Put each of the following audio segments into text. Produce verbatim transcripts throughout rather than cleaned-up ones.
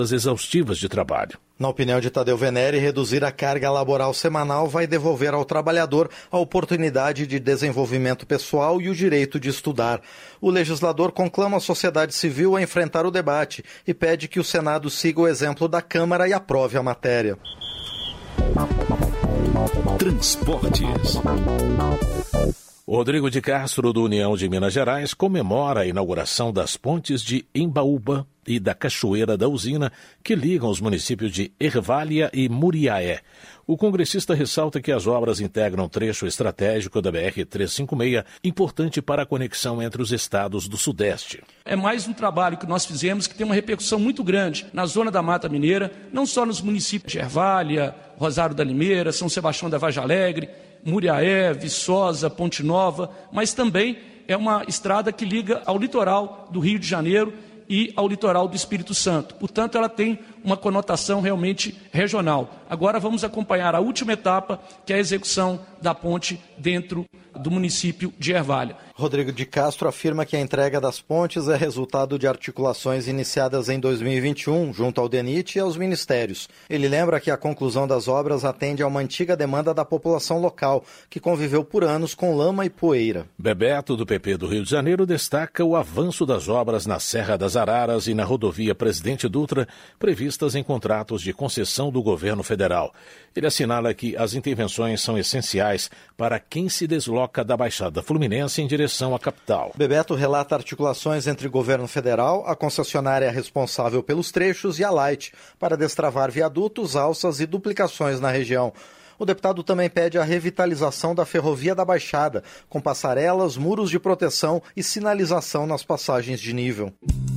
exaustivas de trabalho. Na opinião de Tadeu Venere, reduzir a carga laboral semanal vai devolver ao trabalhador a oportunidade de desenvolvimento pessoal e o direito de estudar. O legislador conclama a sociedade civil a enfrentar o debate e pede que o Senado siga o exemplo da Câmara e aprove a matéria. Transportes. Rodrigo de Castro, do União de Minas Gerais, comemora a inauguração das pontes de Embaúba e da Cachoeira da Usina, que ligam os municípios de Ervália e Muriaé. O congressista ressalta que as obras integram um trecho estratégico da B R trezentos e cinquenta e seis, importante para a conexão entre os estados do Sudeste. É mais um trabalho que nós fizemos que tem uma repercussão muito grande na zona da Mata Mineira, não só nos municípios de Ervália, Rosário da Limeira, São Sebastião da Vargem Alegre, Muriaé, Viçosa, Ponte Nova, mas também é uma estrada que liga ao litoral do Rio de Janeiro e ao litoral do Espírito Santo. Portanto, ela tem uma conotação realmente regional. Agora vamos acompanhar a última etapa, que é a execução da ponte dentro do município de Ervália. Rodrigo de Castro afirma que a entrega das pontes é resultado de articulações iniciadas em dois mil e vinte e um, junto ao DENIT e aos ministérios. Ele lembra que a conclusão das obras atende a uma antiga demanda da população local, que conviveu por anos com lama e poeira. Bebeto, do P P do Rio de Janeiro, destaca o avanço das obras na Serra das Araras e na rodovia Presidente Dutra, previstas em contratos de concessão do governo federal. Ele assinala que as intervenções são essenciais para quem se desloca da Baixada Fluminense em direção à capital. Bebeto relata articulações entre o governo federal, a concessionária responsável pelos trechos e a Light, para destravar viadutos, alças e duplicações na região. O deputado também pede a revitalização da ferrovia da Baixada, com passarelas, muros de proteção e sinalização nas passagens de nível.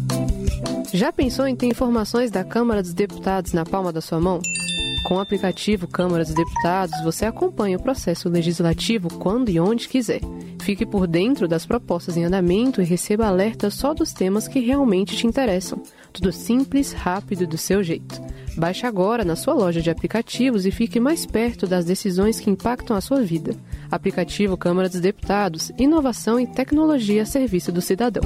Já pensou em ter informações da Câmara dos Deputados na palma da sua mão? Com o aplicativo Câmara dos Deputados, você acompanha o processo legislativo quando e onde quiser. Fique por dentro das propostas em andamento e receba alertas só dos temas que realmente te interessam. Tudo simples, rápido e do seu jeito. Baixe agora na sua loja de aplicativos e fique mais perto das decisões que impactam a sua vida. Aplicativo Câmara dos Deputados, inovação e tecnologia a serviço do cidadão.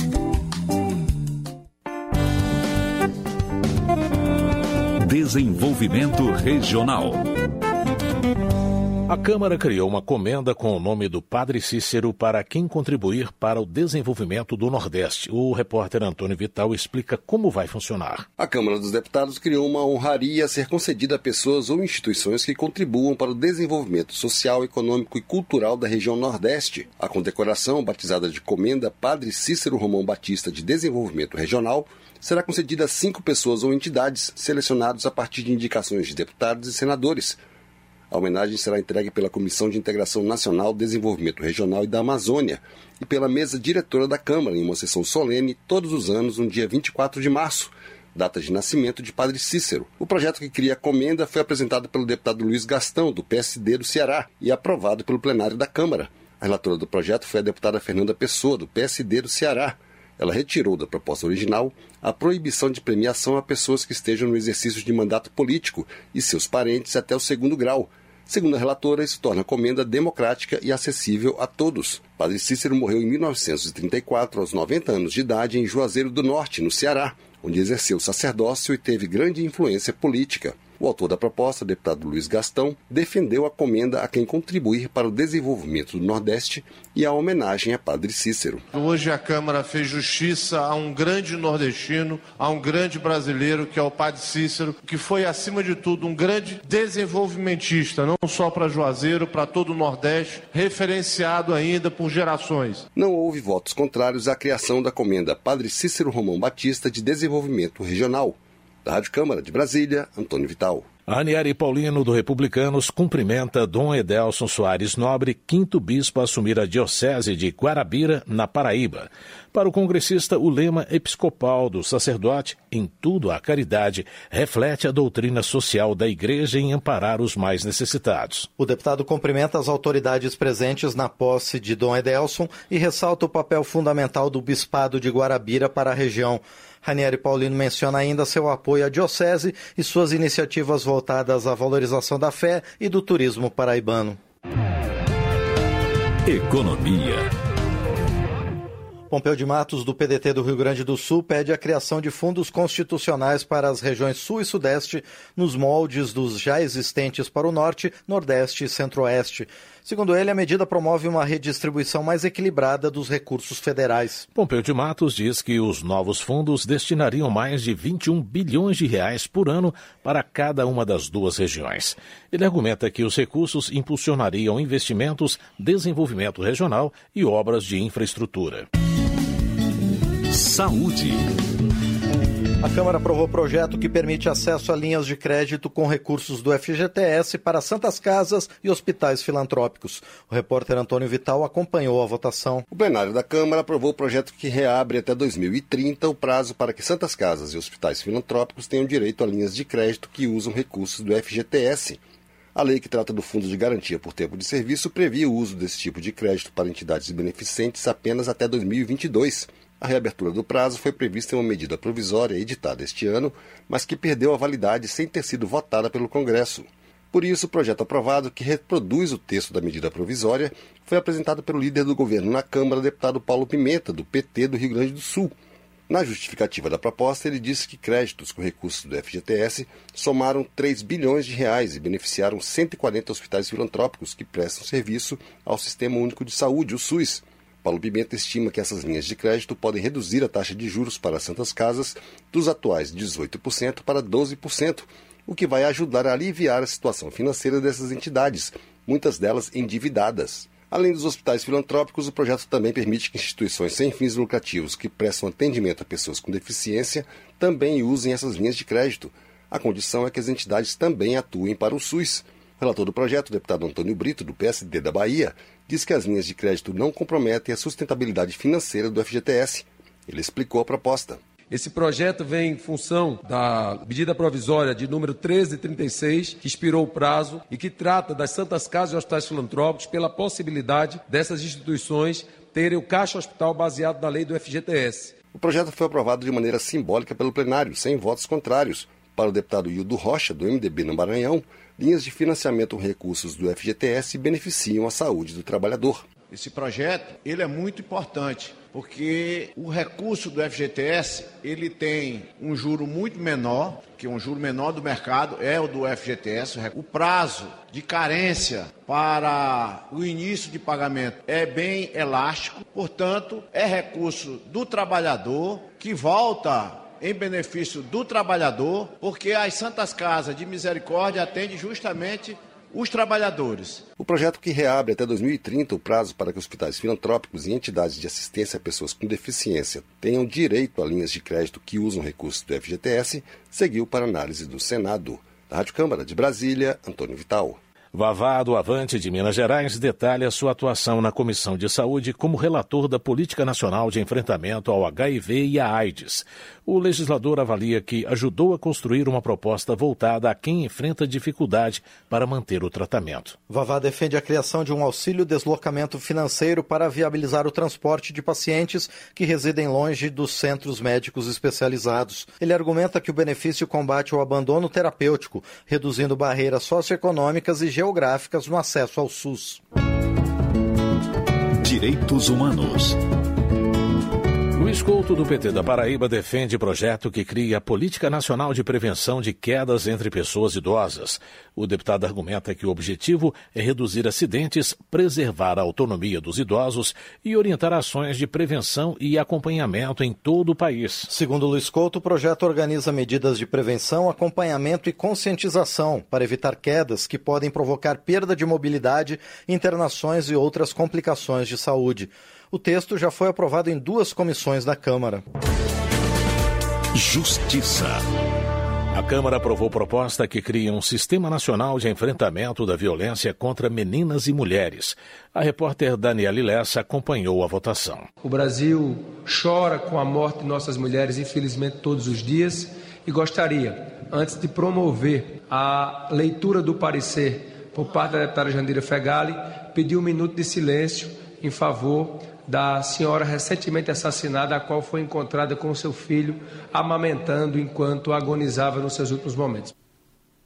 Desenvolvimento Regional. A Câmara criou uma comenda com o nome do Padre Cícero para quem contribuir para o desenvolvimento do Nordeste. O repórter Antônio Vital explica como vai funcionar. A Câmara dos Deputados criou uma honraria a ser concedida a pessoas ou instituições que contribuam para o desenvolvimento social, econômico e cultural da região Nordeste. A condecoração, batizada de Comenda Padre Cícero Romão Batista de Desenvolvimento Regional, será concedida a cinco pessoas ou entidades selecionadas a partir de indicações de deputados e senadores. A homenagem será entregue pela Comissão de Integração Nacional, Desenvolvimento Regional e da Amazônia e pela mesa diretora da Câmara, em uma sessão solene todos os anos, no dia vinte e quatro de março, data de nascimento de Padre Cícero. O projeto que cria a comenda foi apresentado pelo deputado Luiz Gastão, do P S D do Ceará, e aprovado pelo plenário da Câmara. A relatora do projeto foi a deputada Fernanda Pessoa, do P S D do Ceará. Ela retirou da proposta original a proibição de premiação a pessoas que estejam no exercício de mandato político e seus parentes até o segundo grau. Segundo a relatora, isso torna a comenda democrática e acessível a todos. Padre Cícero morreu em mil novecentos e trinta e quatro, aos noventa anos de idade, em Juazeiro do Norte, no Ceará, onde exerceu sacerdócio e teve grande influência política. O autor da proposta, o deputado Luiz Gastão, defendeu a comenda a quem contribuir para o desenvolvimento do Nordeste e a homenagem a Padre Cícero. Hoje a Câmara fez justiça a um grande nordestino, a um grande brasileiro, que é o Padre Cícero, que foi, acima de tudo, um grande desenvolvimentista, não só para Juazeiro, para todo o Nordeste, referenciado ainda por gerações. Não houve votos contrários à criação da comenda Padre Cícero Romão Batista de Desenvolvimento Regional. Da Rádio Câmara de Brasília, Antônio Vital. Aniele Paulino, do Republicanos, cumprimenta Dom Edelson Soares Nobre, quinto bispo a assumir a diocese de Guarabira, na Paraíba. Para o congressista, o lema episcopal do sacerdote, em tudo a caridade, reflete a doutrina social da Igreja em amparar os mais necessitados. O deputado cumprimenta as autoridades presentes na posse de Dom Edelson e ressalta o papel fundamental do bispado de Guarabira para a região. Ranieri Paulino menciona ainda seu apoio à diocese e suas iniciativas voltadas à valorização da fé e do turismo paraibano. Economia. Pompeu de Matos, do P D T do Rio Grande do Sul, pede a criação de fundos constitucionais para as regiões Sul e Sudeste, nos moldes dos já existentes para o Norte, Nordeste e Centro-Oeste. Segundo ele, a medida promove uma redistribuição mais equilibrada dos recursos federais. Pompeu de Matos diz que os novos fundos destinariam mais de vinte e um bilhões de reais por ano para cada uma das duas regiões. Ele argumenta que os recursos impulsionariam investimentos, desenvolvimento regional e obras de infraestrutura. Saúde. A Câmara aprovou projeto que permite acesso a linhas de crédito com recursos do F G T S para santas casas e hospitais filantrópicos. O repórter Antônio Vital acompanhou a votação. O plenário da Câmara aprovou o projeto que reabre até dois mil e trinta o prazo para que santas casas e hospitais filantrópicos tenham direito a linhas de crédito que usam recursos do F G T S. A lei que trata do Fundo de Garantia por Tempo de Serviço previa o uso desse tipo de crédito para entidades beneficentes apenas até dois mil e vinte e dois. A reabertura do prazo foi prevista em uma medida provisória editada este ano, mas que perdeu a validade sem ter sido votada pelo Congresso. Por isso, o projeto aprovado, que reproduz o texto da medida provisória, foi apresentado pelo líder do governo na Câmara, deputado Paulo Pimenta, do P T do Rio Grande do Sul. Na justificativa da proposta, ele disse que créditos com recursos do F G T S somaram três bilhões de reais e beneficiaram cento e quarenta hospitais filantrópicos que prestam serviço ao Sistema Único de Saúde, o SUS. Paulo Pimenta estima que essas linhas de crédito podem reduzir a taxa de juros para as santas casas dos atuais dezoito por cento para doze por cento, o que vai ajudar a aliviar a situação financeira dessas entidades, muitas delas endividadas. Além dos hospitais filantrópicos, o projeto também permite que instituições sem fins lucrativos que prestam atendimento a pessoas com deficiência também usem essas linhas de crédito. A condição é que as entidades também atuem para o SUS. O relator do projeto, o deputado Antônio Brito, do P S D da Bahia, diz que as linhas de crédito não comprometem a sustentabilidade financeira do F G T S. Ele explicou a proposta. Esse projeto vem em função da medida provisória de número treze trinta e seis, que expirou o prazo e que trata das santas casas e hospitais filantrópicos pela possibilidade dessas instituições terem o caixa hospital baseado na lei do F G T S. O projeto foi aprovado de maneira simbólica pelo plenário, sem votos contrários. Para o deputado Hildo Rocha, do M D B no Maranhão, linhas de financiamento com recursos do F G T S beneficiam a saúde do trabalhador. Esse projeto ele é muito importante, porque o recurso do F G T S ele tem um juro muito menor, que um juro menor do mercado é o do F G T S. O prazo de carência para o início de pagamento é bem elástico, portanto, é recurso do trabalhador que volta em benefício do trabalhador, porque as Santas Casas de Misericórdia atendem justamente os trabalhadores. O projeto, que reabre até dois mil e trinta o prazo para que hospitais filantrópicos e entidades de assistência a pessoas com deficiência tenham direito a linhas de crédito que usam recursos do F G T S, seguiu para análise do Senado. Da Rádio Câmara de Brasília, Antônio Vital. Vavá, do Avante de Minas Gerais, detalha sua atuação na Comissão de Saúde como relator da Política Nacional de Enfrentamento ao H I V e à AIDS. O legislador avalia que ajudou a construir uma proposta voltada a quem enfrenta dificuldade para manter o tratamento. Vavá defende a criação de um auxílio deslocamento financeiro para viabilizar o transporte de pacientes que residem longe dos centros médicos especializados. Ele argumenta que o benefício combate o abandono terapêutico, reduzindo barreiras socioeconômicas e geográficas no acesso ao SUS. Direitos Humanos. Luiz Couto, do P T da Paraíba, defende projeto que cria a Política Nacional de Prevenção de Quedas entre Pessoas Idosas. O deputado argumenta que o objetivo é reduzir acidentes, preservar a autonomia dos idosos e orientar ações de prevenção e acompanhamento em todo o país. Segundo Luiz Couto, o projeto organiza medidas de prevenção, acompanhamento e conscientização para evitar quedas que podem provocar perda de mobilidade, internações e outras complicações de saúde. O texto já foi aprovado em duas comissões da Câmara. Justiça. A Câmara aprovou proposta que cria um Sistema Nacional de Enfrentamento da Violência contra Meninas e Mulheres. A repórter Daniela Lessa acompanhou a votação. O Brasil chora com a morte de nossas mulheres, infelizmente, todos os dias, e gostaria, antes de promover a leitura do parecer por parte da deputada Jandira Fegali, pedir um minuto de silêncio em favor da senhora recentemente assassinada, a qual foi encontrada com seu filho amamentando enquanto agonizava nos seus últimos momentos.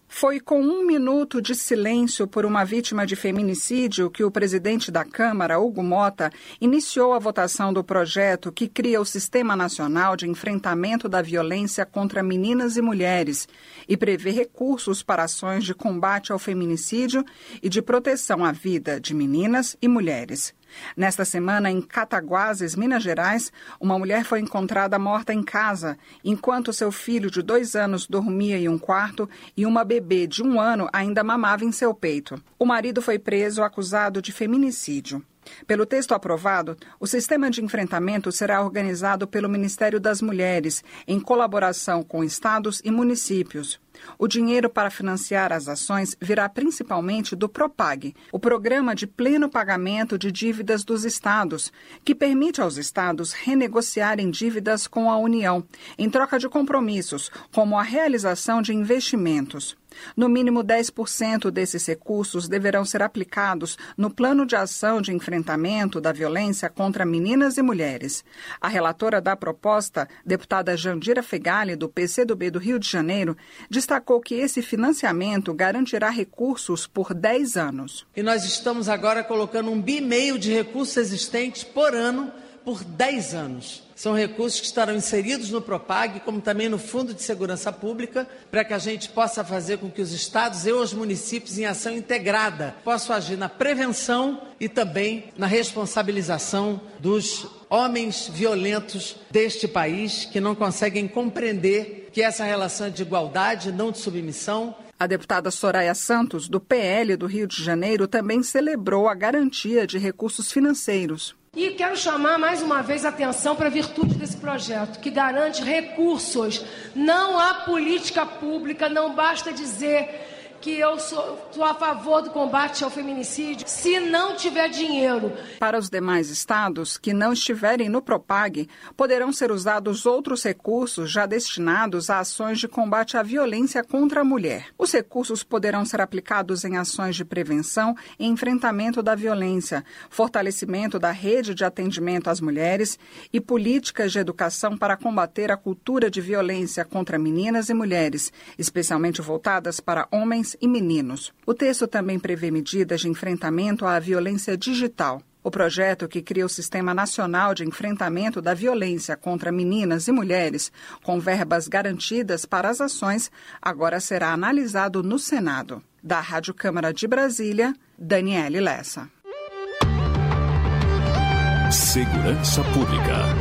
Foi com um minuto de silêncio por uma vítima de feminicídio que o presidente da Câmara, Hugo Mota, iniciou a votação do projeto que cria o Sistema Nacional de Enfrentamento da Violência contra Meninas e Mulheres e prevê recursos para ações de combate ao feminicídio e de proteção à vida de meninas e mulheres. Nesta semana, em Cataguases, Minas Gerais, uma mulher foi encontrada morta em casa, enquanto seu filho de dois anos dormia em um quarto e uma bebê de um ano ainda mamava em seu peito. O marido foi preso acusado de feminicídio. Pelo texto aprovado, o sistema de enfrentamento será organizado pelo Ministério das Mulheres, em colaboração com estados e municípios. O dinheiro para financiar as ações virá principalmente do PROPAG, o Programa de Pleno Pagamento de Dívidas dos Estados, que permite aos estados renegociarem dívidas com a União, em troca de compromissos, como a realização de investimentos. No mínimo dez por cento desses recursos deverão ser aplicados no Plano de Ação de Enfrentamento da Violência contra Meninas e Mulheres. A relatora da proposta, deputada Jandira Fegali, do P C do B do Rio de Janeiro, destacou que esse financiamento garantirá recursos por dez anos. E nós estamos agora colocando um bi e meio de recursos existentes por ano por dez anos. São recursos que estarão inseridos no PROPAG, como também no Fundo de Segurança Pública, para que a gente possa fazer com que os estados e os municípios, em ação integrada, possam agir na prevenção e também na responsabilização dos homens violentos deste país, que não conseguem compreender que essa relação é de igualdade, não de submissão. A deputada Soraya Santos, do P L do Rio de Janeiro, também celebrou a garantia de recursos financeiros. E quero chamar mais uma vez a atenção para a virtude desse projeto, que garante recursos. Não há política pública, não basta dizer que eu sou, sou a favor do combate ao feminicídio, se não tiver dinheiro. Para os demais estados que não estiverem no PROPAG, poderão ser usados outros recursos já destinados a ações de combate à violência contra a mulher. Os recursos poderão ser aplicados em ações de prevenção e enfrentamento da violência, fortalecimento da rede de atendimento às mulheres e políticas de educação para combater a cultura de violência contra meninas e mulheres, especialmente voltadas para homens e meninos. O texto também prevê medidas de enfrentamento à violência digital. O projeto, que cria o Sistema Nacional de Enfrentamento da Violência contra Meninas e Mulheres, com verbas garantidas para as ações, agora será analisado no Senado. Da Rádio Câmara de Brasília, Daniele Lessa. Segurança Pública.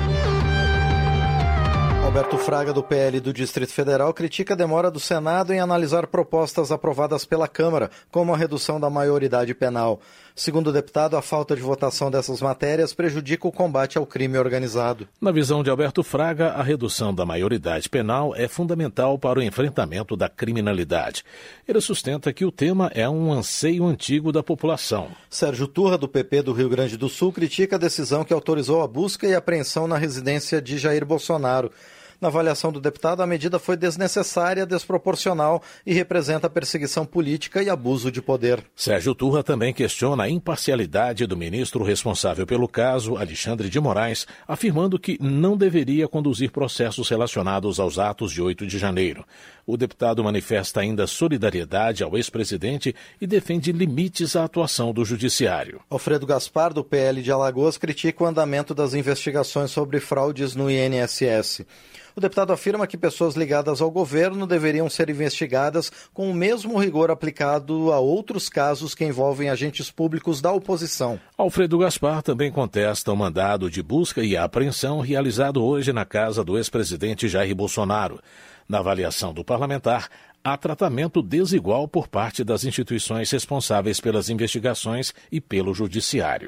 Alberto Fraga, do P L do Distrito Federal, critica a demora do Senado em analisar propostas aprovadas pela Câmara, como a redução da maioridade penal. Segundo o deputado, a falta de votação dessas matérias prejudica o combate ao crime organizado. Na visão de Alberto Fraga, a redução da maioridade penal é fundamental para o enfrentamento da criminalidade. Ele sustenta que o tema é um anseio antigo da população. Sérgio Turra, do P P do Rio Grande do Sul, critica a decisão que autorizou a busca e apreensão na residência de Jair Bolsonaro. Na avaliação do deputado, a medida foi desnecessária, desproporcional e representa perseguição política e abuso de poder. Sérgio Turra também questiona a imparcialidade do ministro responsável pelo caso, Alexandre de Moraes, afirmando que não deveria conduzir processos relacionados aos atos de oito de janeiro. O deputado manifesta ainda solidariedade ao ex-presidente e defende limites à atuação do judiciário. Alfredo Gaspar, do P L de Alagoas, critica o andamento das investigações sobre fraudes no I N S S. O deputado afirma que pessoas ligadas ao governo deveriam ser investigadas com o mesmo rigor aplicado a outros casos que envolvem agentes públicos da oposição. Alfredo Gaspar também contesta o mandado de busca e apreensão realizado hoje na casa do ex-presidente Jair Bolsonaro. Na avaliação do parlamentar, há tratamento desigual por parte das instituições responsáveis pelas investigações e pelo judiciário.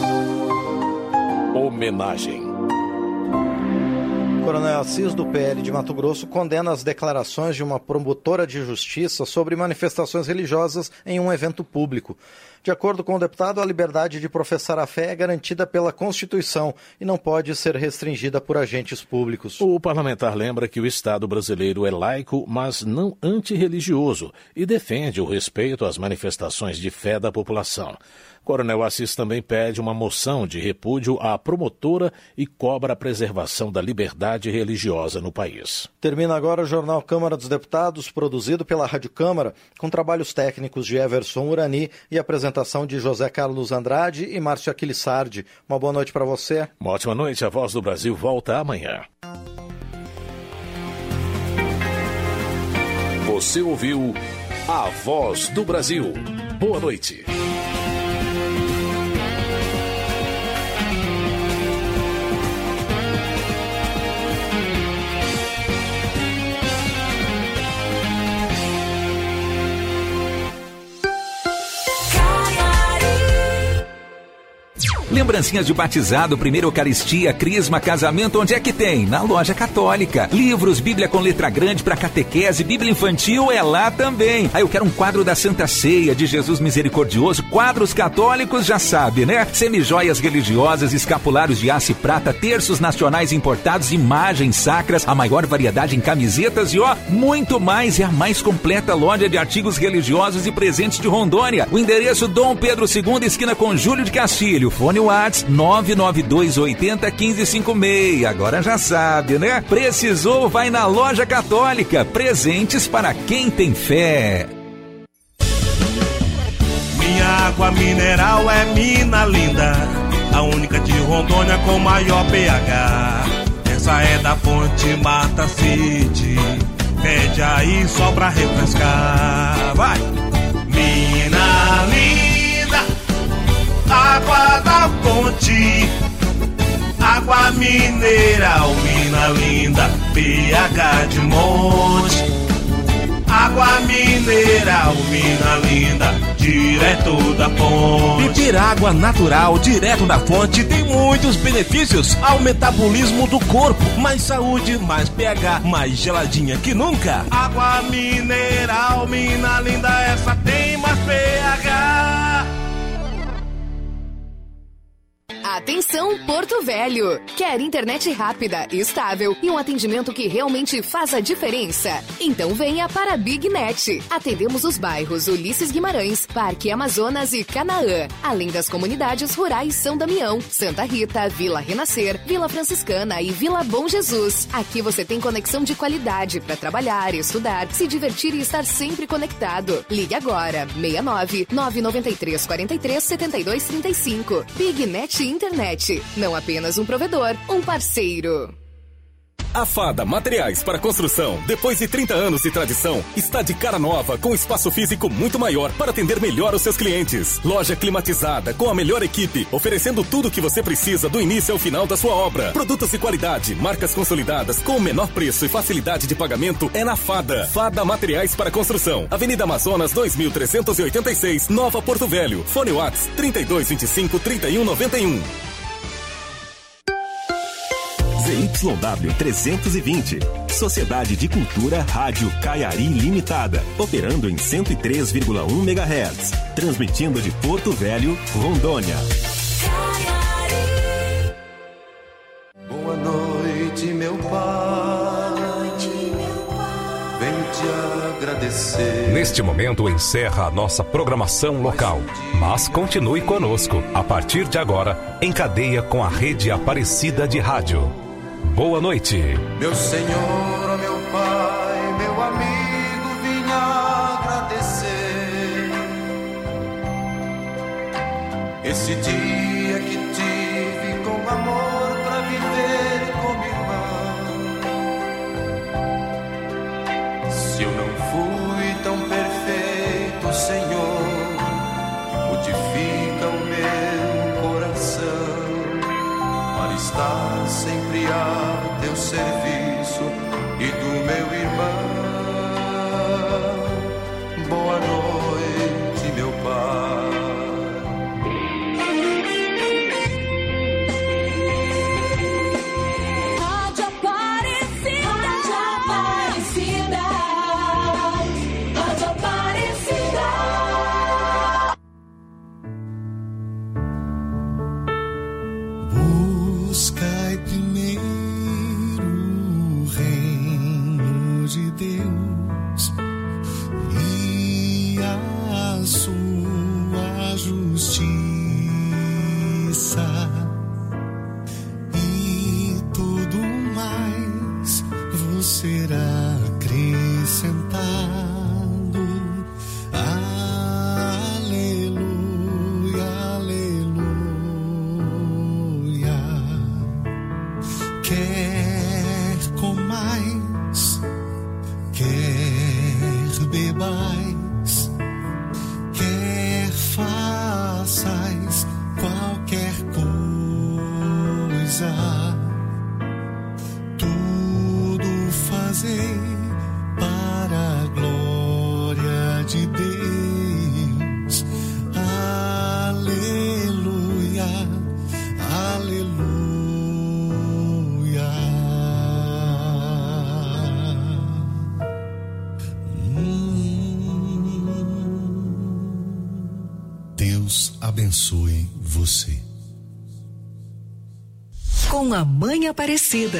Homenagem. Coronel Assis, do P L de Mato Grosso, condena as declarações de uma promotora de justiça sobre manifestações religiosas em um evento público. De acordo com o deputado, a liberdade de professar a fé é garantida pela Constituição e não pode ser restringida por agentes públicos. O parlamentar lembra que o Estado brasileiro é laico, mas não antirreligioso, e defende o respeito às manifestações de fé da população. Coronel Assis também pede uma moção de repúdio à promotora e cobra a preservação da liberdade religiosa no país. Termina agora o Jornal Câmara dos Deputados, produzido pela Rádio Câmara, com trabalhos técnicos de Everson Urani e apresentação de José Carlos Andrade e Márcio Aquilissardi. Uma boa noite para você. Uma ótima noite. A Voz do Brasil volta amanhã. Você ouviu A Voz do Brasil. Boa noite. Lembrancinhas de batizado, primeira Eucaristia, crisma, casamento, onde é que tem? Na Loja Católica. Livros, Bíblia com letra grande para catequese, Bíblia infantil é lá também. Aí eu quero um quadro da Santa Ceia, de Jesus Misericordioso, quadros católicos, já sabe, né? Semijoias religiosas, escapulários de aço e prata, terços nacionais importados, imagens sacras, a maior variedade em camisetas e ó, muito mais. É a mais completa loja de artigos religiosos e presentes de Rondônia. O endereço Dom Pedro segundo, esquina com Júlio de Castilho. Fone WhatsApp nove nove dois oito zero um cinco cinco seis. Agora já sabe, né? Precisou, vai na Loja Católica. Presentes para quem tem fé. Minha água mineral é mina linda, a única de Rondônia com maior pH. Essa é da fonte Mata City, pede aí só pra refrescar. Vai! Mina linda, água da fonte, água mineral, mina linda, pH de monte. Água mineral, mina linda, direto da fonte. Beber água natural, direto da fonte, tem muitos benefícios ao metabolismo do corpo. Mais saúde, mais pH, mais geladinha que nunca. Água mineral, mina linda, essa tem mais pH. Atenção, Porto Velho! Quer internet rápida, estável e um atendimento que realmente faz a diferença? Então venha para a BigNet. Atendemos os bairros Ulisses Guimarães, Parque Amazonas e Canaã, além das comunidades rurais São Damião, Santa Rita, Vila Renascer, Vila Franciscana e Vila Bom Jesus. Aqui você tem conexão de qualidade para trabalhar, estudar, se divertir e estar sempre conectado. Ligue agora, seis nove nove nove três quatro três sete dois três cinco. BigNet Internet, não apenas um provedor, um parceiro. A Fada Materiais para Construção, depois de trinta anos de tradição, está de cara nova, com espaço físico muito maior para atender melhor os seus clientes. Loja climatizada, com a melhor equipe, oferecendo tudo o que você precisa do início ao final da sua obra. Produtos de qualidade, marcas consolidadas, com o menor preço e facilidade de pagamento é na Fada. Fada Materiais para Construção, Avenida Amazonas dois mil trezentos e oitenta e seis, Nova Porto Velho. Fone WhatsApp trinta e dois vinte e cinco, trinta e um noventa e um. Z Y W trezentos e vinte, Sociedade de Cultura Rádio Caiari Limitada, operando em cento e três vírgula um megahertz, transmitindo de Porto Velho, Rondônia. Boa noite, meu pai. Venho te agradecer. Neste momento encerra a nossa programação local, mas continue conosco. A partir de agora, em cadeia com a Rede Aparecida de Rádio. Boa noite. Meu Senhor, meu Pai, meu amigo, vim agradecer esse dia que tive com amor pra viver como irmão. Se eu não fui tão perfeito, Senhor, modifica o meu coração para estar sempre a teu serviço e do meu irmão. Boa noite, meu Pai. Rádio Aparecida, Rádio Aparecida, Rádio Aparecida. Buscai primeiro o reino de Deus e a sua justiça, justiça e tudo mais vos será acrescentado. Aleluia, aleluia. Quer comais, quer bebais, quer façais qualquer coisa, tudo fazei para a glória de Deus. Aleluia, aleluia. Deus abençoe você. Com a Mãe Aparecida.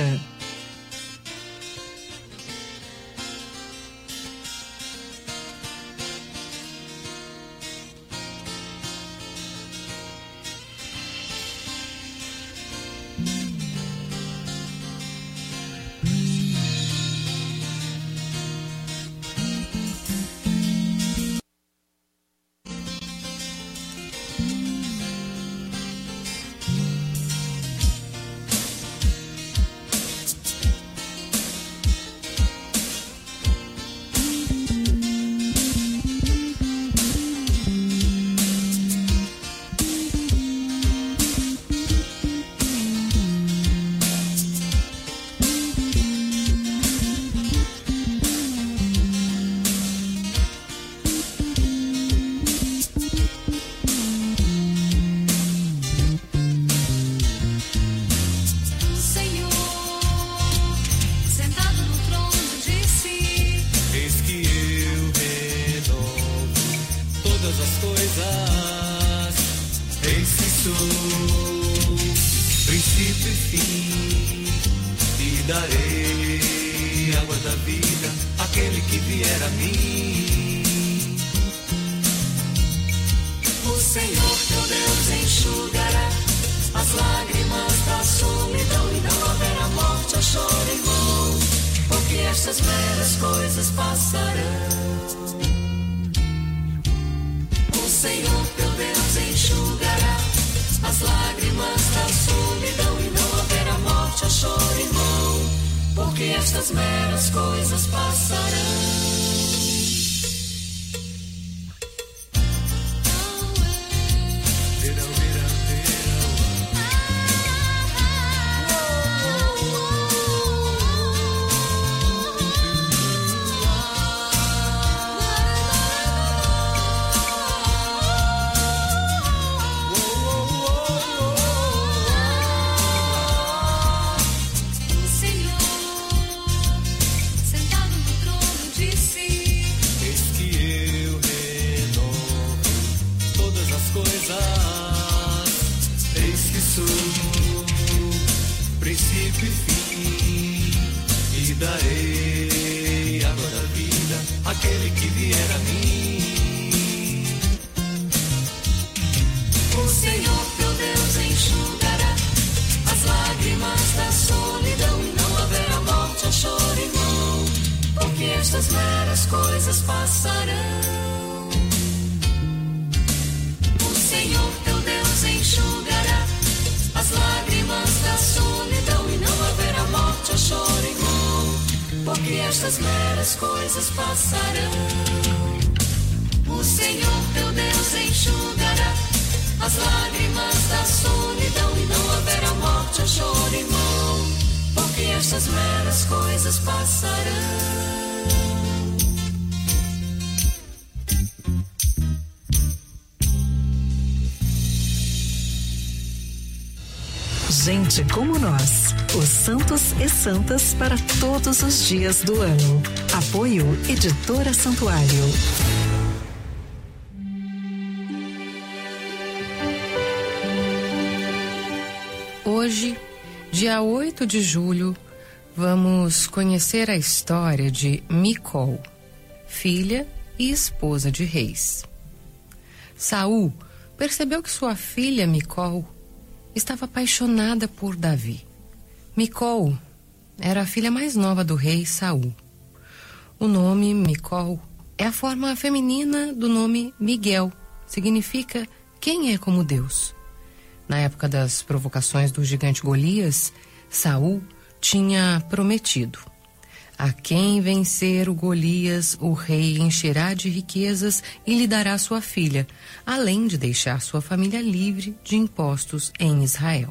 Gente como nós, os santos e santas para todos os dias do ano. Apoio Editora Santuário. Hoje, dia oito de julho, vamos conhecer a história de Micol, filha e esposa de reis. Saul percebeu que sua filha Micol estava apaixonada por Davi. Micol era a filha mais nova do rei Saul. O nome Micol é a forma feminina do nome Miguel. Significa quem é como Deus. Na época das provocações do gigante Golias, Saul tinha prometido: a quem vencer o Golias, o rei encherá de riquezas e lhe dará sua filha, além de deixar sua família livre de impostos em Israel.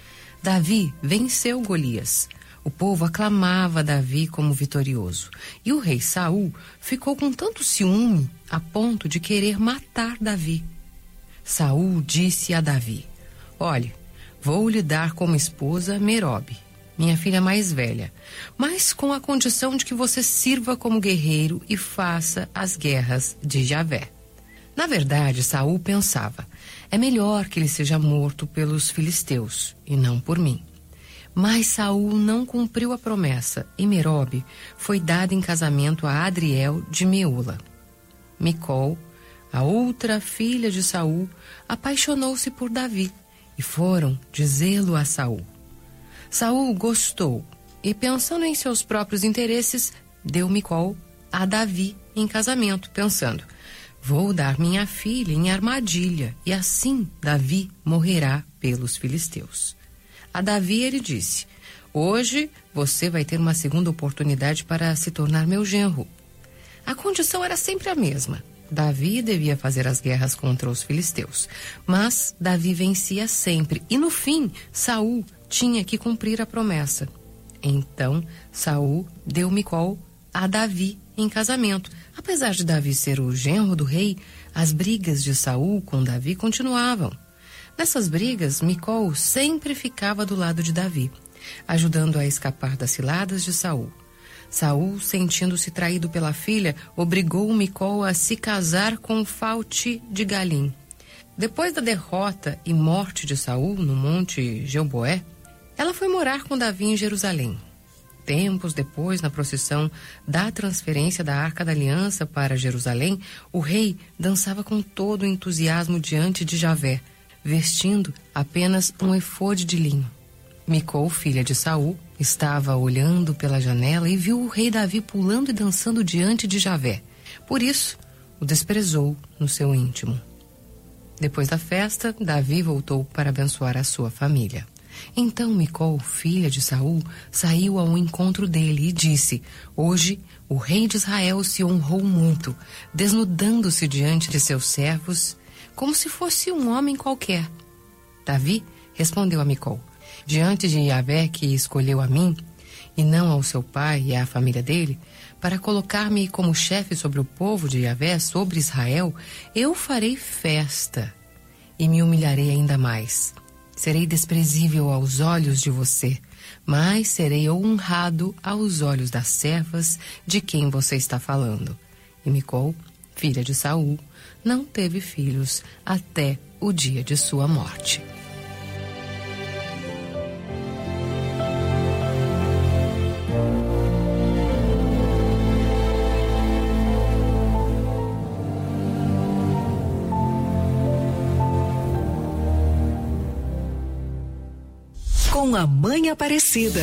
Davi venceu Golias. O povo aclamava Davi como vitorioso. E o rei Saul ficou com tanto ciúme a ponto de querer matar Davi. Saul disse a Davi: olhe, vou lhe dar como esposa Merobe, minha filha mais velha, mas com a condição de que você sirva como guerreiro e faça as guerras de Javé. Na verdade, Saul pensava: é melhor que ele seja morto pelos filisteus e não por mim. Mas Saul não cumpriu a promessa e Merobe foi dada em casamento a Adriel de Meula. Micol, a outra filha de Saul, apaixonou-se por Davi e foram dizê-lo a Saul. Saul gostou e, pensando em seus próprios interesses, deu Micol a Davi em casamento, pensando: vou dar minha filha em armadilha e assim Davi morrerá pelos filisteus. A Davi ele disse: hoje você vai ter uma segunda oportunidade para se tornar meu genro. A condição era sempre a mesma. Davi devia fazer as guerras contra os filisteus, mas Davi vencia sempre e no fim Saul tinha que cumprir a promessa. Então Saul deu Micol a Davi em casamento. Apesar de Davi ser o genro do rei, as brigas de Saul com Davi continuavam. Nessas brigas, Micol sempre ficava do lado de Davi, ajudando a escapar das ciladas de Saul. Saul, sentindo-se traído pela filha, obrigou Micol a se casar com Falti de Galim. Depois da derrota e morte de Saul no monte Gilboé, ela foi morar com Davi em Jerusalém. Tempos depois, na procissão da transferência da Arca da Aliança para Jerusalém, o rei dançava com todo o entusiasmo diante de Javé, vestindo apenas um efode de linho. Micol, filha de Saul, estava olhando pela janela e viu o rei Davi pulando e dançando diante de Javé. Por isso, o desprezou no seu íntimo. Depois da festa, Davi voltou para abençoar a sua família. Então Micol, filha de Saul, saiu ao encontro dele e disse: hoje o rei de Israel se honrou muito, desnudando-se diante de seus servos, como se fosse um homem qualquer. Davi respondeu a Micol: diante de Javé, que escolheu a mim, e não ao seu pai e à família dele, para colocar-me como chefe sobre o povo de Javé, sobre Israel, eu farei festa e me humilharei ainda mais. Serei desprezível aos olhos de você, mas serei honrado aos olhos das servas de quem você está falando. E Micol, filha de Saul, não teve filhos até o dia de sua morte. Com a Mãe Aparecida.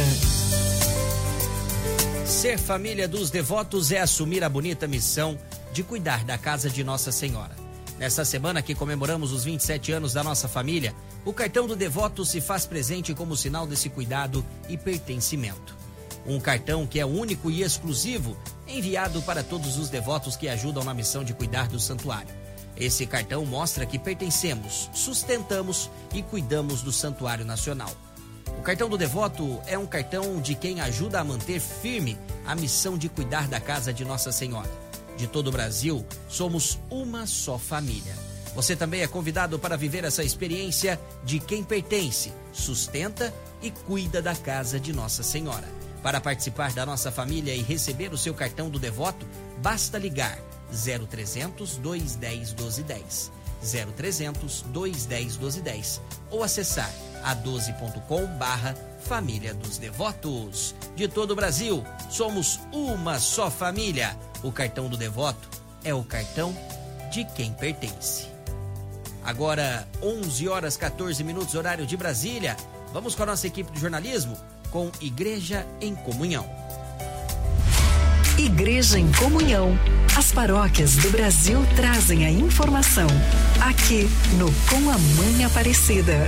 Ser família dos devotos é assumir a bonita missão de cuidar da casa de Nossa Senhora. Nessa semana que comemoramos os vinte e sete anos da nossa família, o cartão do devoto se faz presente como sinal desse cuidado e pertencimento. Um cartão que é único e exclusivo, enviado para todos os devotos que ajudam na missão de cuidar do santuário. Esse cartão mostra que pertencemos, sustentamos e cuidamos do Santuário Nacional. O cartão do devoto é um cartão de quem ajuda a manter firme a missão de cuidar da casa de Nossa Senhora. De todo o Brasil, somos uma só família. Você também é convidado para viver essa experiência de quem pertence, sustenta e cuida da casa de Nossa Senhora. Para participar da nossa família e receber o seu cartão do devoto, basta ligar zero trezentos, dois um zero, doze dez, zero trezentos, dois um zero, doze dez ou acessar a doze ponto com barra Família dos Devotos. De todo o Brasil, somos uma só família. O cartão do devoto é o cartão de quem pertence. Agora, onze horas e quatorze minutos, horário de Brasília. Vamos com a nossa equipe de jornalismo com Igreja em Comunhão. Igreja em Comunhão. As paróquias do Brasil trazem a informação. Aqui no Com a Mãe Aparecida.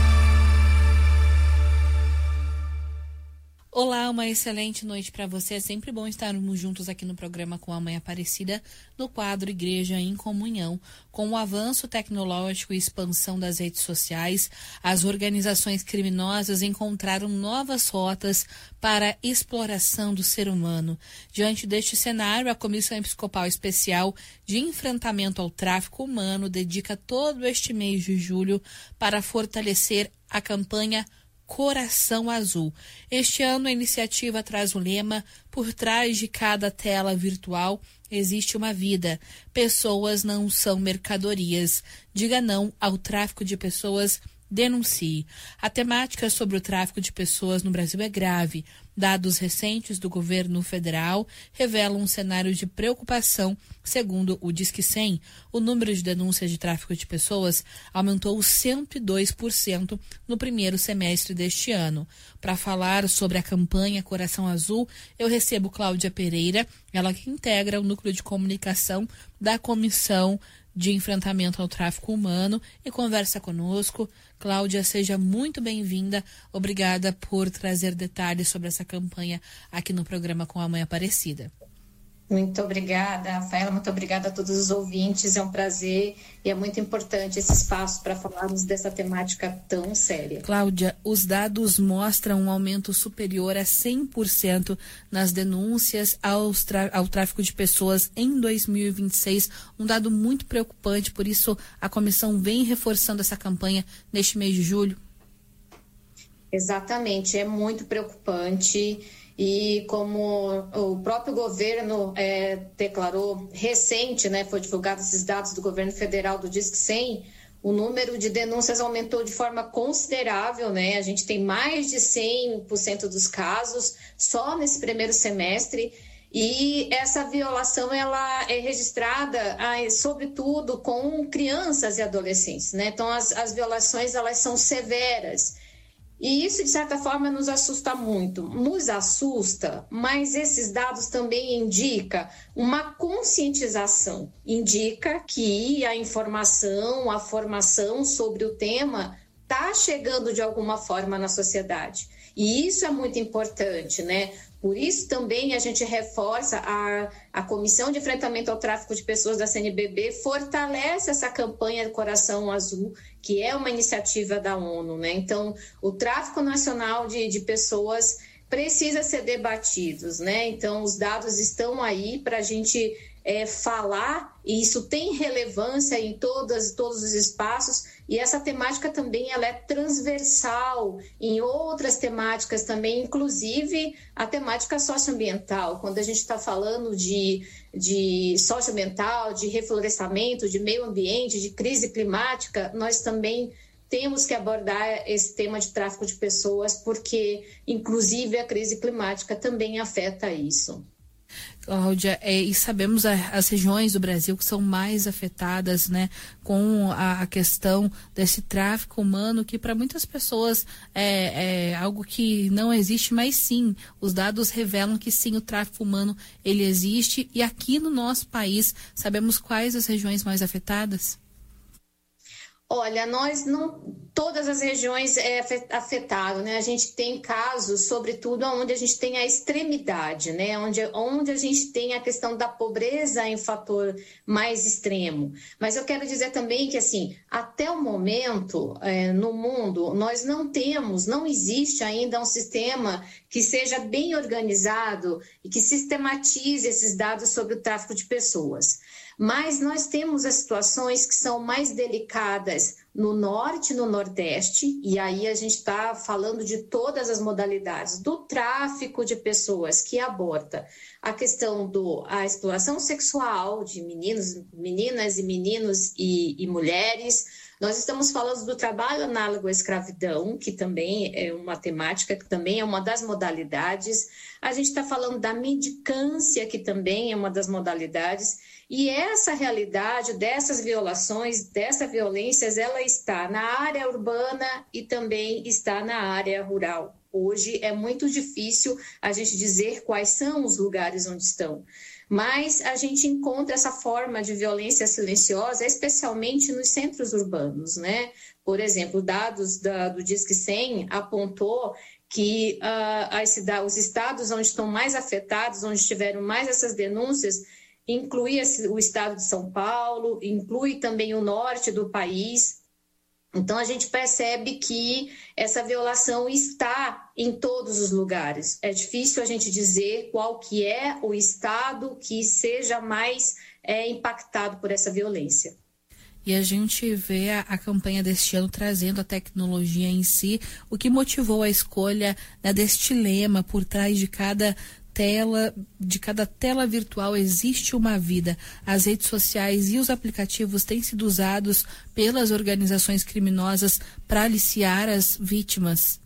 Olá, uma excelente noite para você. É sempre bom estarmos juntos aqui no programa Com a Mãe Aparecida, no quadro Igreja em Comunhão. Com o avanço tecnológico e expansão das redes sociais, as organizações criminosas encontraram novas rotas para a exploração do ser humano. Diante deste cenário, a Comissão Episcopal Especial de Enfrentamento ao Tráfico Humano dedica todo este mês de julho para fortalecer a campanha Coração Azul. Este ano a iniciativa traz o lema: por trás de cada tela virtual existe uma vida. Pessoas não são mercadorias. Diga não ao tráfico de pessoas. Denuncie. A temática sobre o tráfico de pessoas no Brasil é grave. Dados recentes do governo federal revelam um cenário de preocupação. Segundo o Disque cem, o número de denúncias de tráfico de pessoas aumentou cento e dois por cento no primeiro semestre deste ano. Para falar sobre a campanha Coração Azul, eu recebo Cláudia Pereira, ela que integra o núcleo de comunicação da Comissão de Enfrentamento ao Tráfico Humano, e conversa conosco. Cláudia, seja muito bem-vinda. Obrigada por trazer detalhes sobre essa campanha aqui no programa Com a Mãe Aparecida. Muito obrigada, Rafaela. Muito obrigada a todos os ouvintes. É um prazer e é muito importante esse espaço para falarmos dessa temática tão séria. Cláudia, os dados mostram um aumento superior a cem por cento nas denúncias aos tra- ao tráfico de pessoas em dois mil e vinte e seis. Um dado muito preocupante, por isso a comissão vem reforçando essa campanha neste mês de julho. Exatamente, é muito preocupante. E como o próprio governo é, declarou recente, né, foi divulgado esses dados do governo federal do Disque cem, o número de denúncias aumentou de forma considerável, né? A gente tem mais de cem por cento dos casos só nesse primeiro semestre. E essa violação ela é registrada, sobretudo, com crianças e adolescentes, né? Então, as, as violações elas são severas. E isso, de certa forma, nos assusta muito. Nos assusta, mas esses dados também indicam uma conscientização. Indica que a informação, a formação sobre o tema está chegando de alguma forma na sociedade. E isso é muito importante, né? Por isso também a gente reforça a, a Comissão de Enfrentamento ao Tráfico de Pessoas da C N B B, fortalece essa campanha do Coração Azul, que é uma iniciativa da ONU, né? Então, o tráfico nacional de, de pessoas precisa ser debatido, né? Então, os dados estão aí para a gente é, falar, e isso tem relevância em todas, todos os espaços, e essa temática também ela é transversal em outras temáticas também, inclusive a temática socioambiental. Quando a gente está falando de, de socioambiental, de reflorestamento, de meio ambiente, de crise climática, nós também temos que abordar esse tema de tráfico de pessoas, porque inclusive a crise climática também afeta isso. Cláudia, é, e sabemos a, as regiões do Brasil que são mais afetadas, né, com a, a questão desse tráfico humano, que para muitas pessoas é, é algo que não existe, mas sim, os dados revelam que sim, o tráfico humano ele existe. E aqui no nosso país, sabemos quais as regiões mais afetadas? Olha, nós não, todas as regiões é afetado, né? A gente tem casos, sobretudo, onde a gente tem a extremidade, né? Onde, onde a gente tem a questão da pobreza em fator mais extremo. Mas eu quero dizer também que, assim, até o momento, é, no mundo, nós não temos, não existe ainda um sistema que seja bem organizado e que sistematize esses dados sobre o tráfico de pessoas. Mas nós temos as situações que são mais delicadas no norte e no nordeste, e aí a gente está falando de todas as modalidades do tráfico de pessoas, que aborda a questão da exploração sexual de meninos, meninas e meninos e, e mulheres, Nós estamos falando do trabalho análogo à escravidão, que também é uma temática, que também é uma das modalidades. A gente está falando da mendicância, que também é uma das modalidades. E essa realidade dessas violações, dessas violências, ela está na área urbana e também está na área rural. Hoje é muito difícil a gente dizer quais são os lugares onde estão. Mas a gente encontra essa forma de violência silenciosa, especialmente nos centros urbanos, né? Por exemplo, dados da, do Disque cem apontou que uh, as cidades, os estados onde estão mais afetados, onde tiveram mais essas denúncias, inclui o estado de São Paulo, inclui também o norte do país. Então, a gente percebe que essa violação está em todos os lugares. É difícil a gente dizer qual que é o estado que seja mais é, impactado por essa violência. E a gente vê a, a campanha deste ano trazendo a tecnologia em si, o que motivou a escolha, né, deste lema: por trás de cada tela, de cada tela virtual existe uma vida. As redes sociais e os aplicativos têm sido usados pelas organizações criminosas para aliciar as vítimas.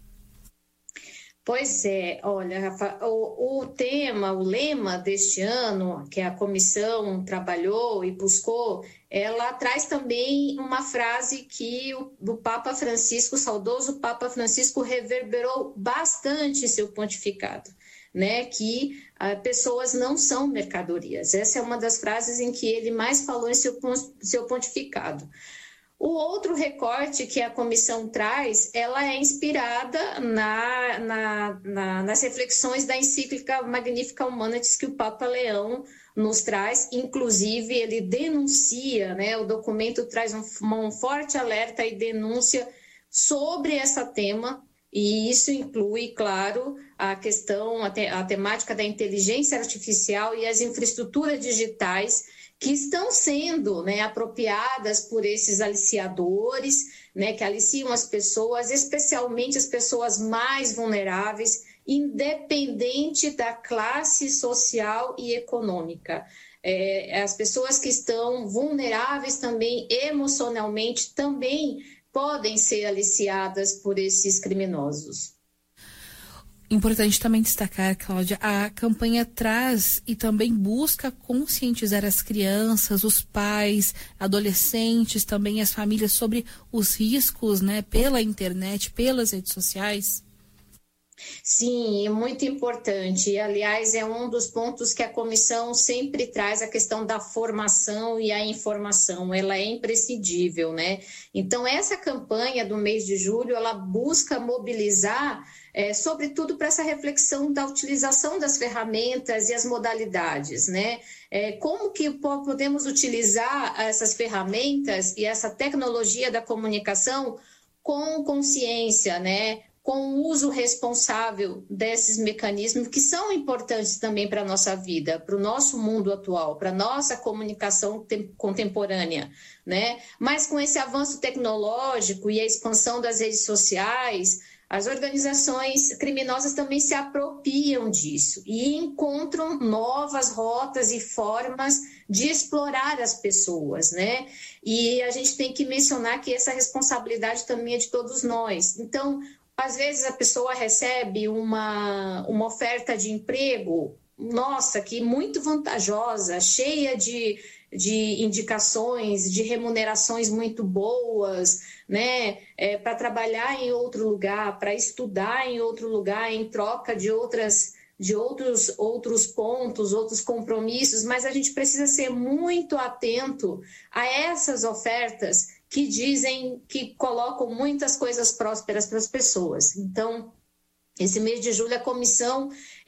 Pois é, olha, Rafa, o, o tema, o lema deste ano, que a comissão trabalhou e buscou, ela traz também uma frase que o, o Papa Francisco, o saudoso Papa Francisco, reverberou bastante em seu pontificado, né, que ah, pessoas não são mercadorias. Essa é uma das frases em que ele mais falou em seu, seu pontificado. O outro recorte que a comissão traz, ela é inspirada na, na, na, nas reflexões da encíclica Magnificat Humanitas que o Papa Leão nos traz. Inclusive, ele denuncia, né, o documento traz um, um forte alerta e denúncia sobre esse tema. E isso inclui, claro, a questão, a, te, a temática da inteligência artificial e as infraestruturas digitais que estão sendo, né, apropriadas por esses aliciadores, né, que aliciam as pessoas, especialmente as pessoas mais vulneráveis, independente da classe social e econômica. É, as pessoas que estão vulneráveis também emocionalmente também podem ser aliciadas por esses criminosos. Importante também destacar, Cláudia, a campanha traz e também busca conscientizar as crianças, os pais, adolescentes, também as famílias sobre os riscos, né, pela internet, pelas redes sociais. Sim, é muito importante. E, aliás, é um dos pontos que a comissão sempre traz, a questão da formação e a informação. Ela é imprescindível, né? Então, essa campanha do mês de julho, ela busca mobilizar, é, sobretudo para essa reflexão da utilização das ferramentas e as modalidades, né? É, como que podemos utilizar essas ferramentas e essa tecnologia da comunicação com consciência, né? Com o uso responsável desses mecanismos que são importantes também para a nossa vida, para o nosso mundo atual, para a nossa comunicação contemporânea, né? Mas com esse avanço tecnológico e a expansão das redes sociais, as organizações criminosas também se apropriam disso e encontram novas rotas e formas de explorar as pessoas, né? E a gente tem que mencionar que essa responsabilidade também é de todos nós. Então, às vezes a pessoa recebe uma, uma oferta de emprego, nossa, que muito vantajosa, cheia de, de indicações, de remunerações muito boas, né? É, para trabalhar em outro lugar, para estudar em outro lugar, em troca de, outras, de outros, outros pontos, outros compromissos, mas a gente precisa ser muito atento a essas ofertas que dizem que colocam muitas coisas prósperas para as pessoas. Então, esse mês de julho, a comissão